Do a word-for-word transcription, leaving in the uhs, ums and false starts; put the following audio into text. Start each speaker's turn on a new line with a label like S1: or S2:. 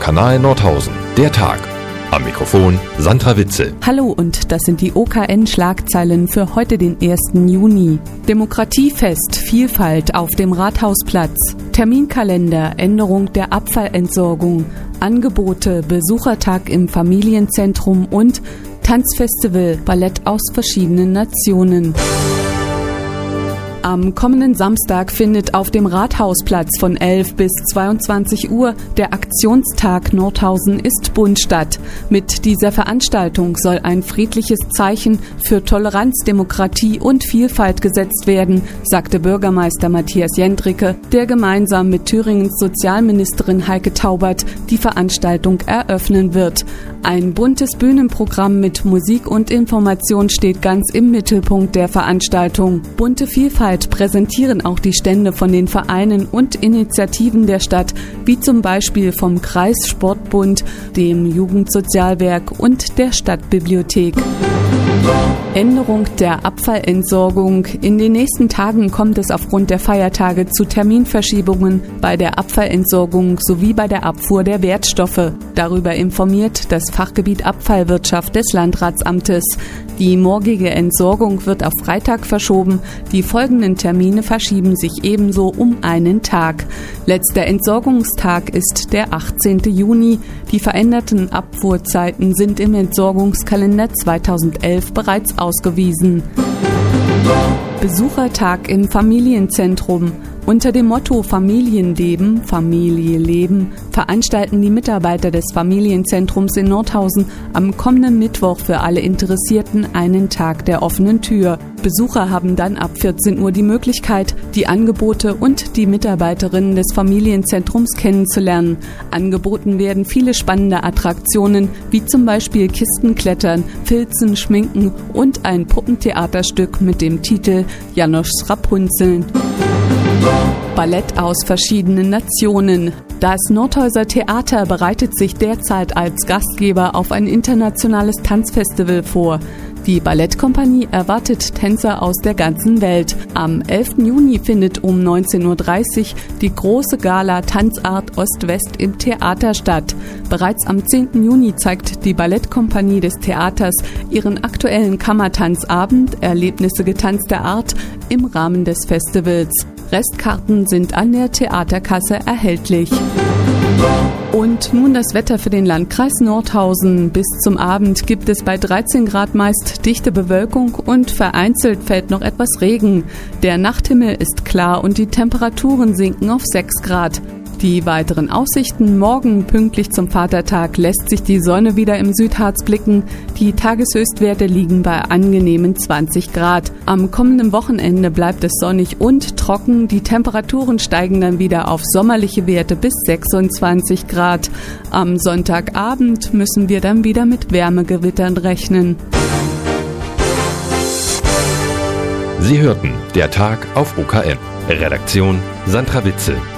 S1: Kanal Nordhausen. Der Tag. Am Mikrofon Sandra Witzel.
S2: Hallo und das sind die O K N-Schlagzeilen für heute, den ersten Juni. Demokratiefest, Vielfalt auf dem Rathausplatz. Terminkalender, Änderung der Abfallentsorgung. Angebote, Besuchertag im Familienzentrum und Tanzfestival, Ballett aus verschiedenen Nationen. Am kommenden Samstag findet auf dem Rathausplatz von elf bis zweiundzwanzig Uhr der Aktionstag Nordhausen ist bunt statt. Mit dieser Veranstaltung soll ein friedliches Zeichen für Toleranz, Demokratie und Vielfalt gesetzt werden, sagte Bürgermeister Matthias Jendricke, der gemeinsam mit Thüringens Sozialministerin Heike Taubert die Veranstaltung eröffnen wird. Ein buntes Bühnenprogramm mit Musik und Information steht ganz im Mittelpunkt der Veranstaltung. Bunte Vielfalt präsentieren auch die Stände von den Vereinen und Initiativen der Stadt, wie zum Beispiel vom Kreissportbund, dem Jugendsozialwerk und der Stadtbibliothek. Änderung der Abfallentsorgung. In den nächsten Tagen kommt es aufgrund der Feiertage zu Terminverschiebungen bei der Abfallentsorgung sowie bei der Abfuhr der Wertstoffe. Darüber informiert das Fachgebiet Abfallwirtschaft des Landratsamtes. Die morgige Entsorgung wird auf Freitag verschoben. Die folgenden Termine verschieben sich ebenso um einen Tag. Letzter Entsorgungstag ist der achtzehnten Juni. Die veränderten Abfuhrzeiten sind im Entsorgungskalender zweitausendelf bereits ausgewiesen. Besuchertag im Familienzentrum. Unter dem Motto Familienleben, Familie leben veranstalten die Mitarbeiter des Familienzentrums in Nordhausen am kommenden Mittwoch für alle Interessierten einen Tag der offenen Tür. Besucher haben dann ab vierzehn Uhr die Möglichkeit, die Angebote und die Mitarbeiterinnen des Familienzentrums kennenzulernen. Angeboten werden viele spannende Attraktionen, wie zum Beispiel Kistenklettern, Filzen, Schminken und ein Puppentheaterstück mit dem Titel Janoschs Rapunzeln. Ballett aus verschiedenen Nationen. Das Nordhäuser Theater bereitet sich derzeit als Gastgeber auf ein internationales Tanzfestival vor. Die Ballettkompanie erwartet Tänzer aus der ganzen Welt. Am elften Juni findet um neunzehn Uhr dreißig die große Gala Tanzart Ost-West im Theater statt. Bereits am zehnten Juni zeigt die Ballettkompanie des Theaters ihren aktuellen Kammertanzabend Erlebnisse getanzter Art im Rahmen des Festivals. Restkarten sind an der Theaterkasse erhältlich. Und nun das Wetter für den Landkreis Nordhausen. Bis zum Abend gibt es bei dreizehn Grad meist dichte Bewölkung und vereinzelt fällt noch etwas Regen. Der Nachthimmel ist klar und die Temperaturen sinken auf sechs Grad. Die weiteren Aussichten: morgen pünktlich zum Vatertag lässt sich die Sonne wieder im Südharz blicken. Die Tageshöchstwerte liegen bei angenehmen zwanzig Grad. Am kommenden Wochenende bleibt es sonnig und trocken. Die Temperaturen steigen dann wieder auf sommerliche Werte bis sechsundzwanzig Grad. Am Sonntagabend müssen wir dann wieder mit Wärmegewittern rechnen.
S1: Sie hörten Der Tag auf O K N. Redaktion Sandra Witzel.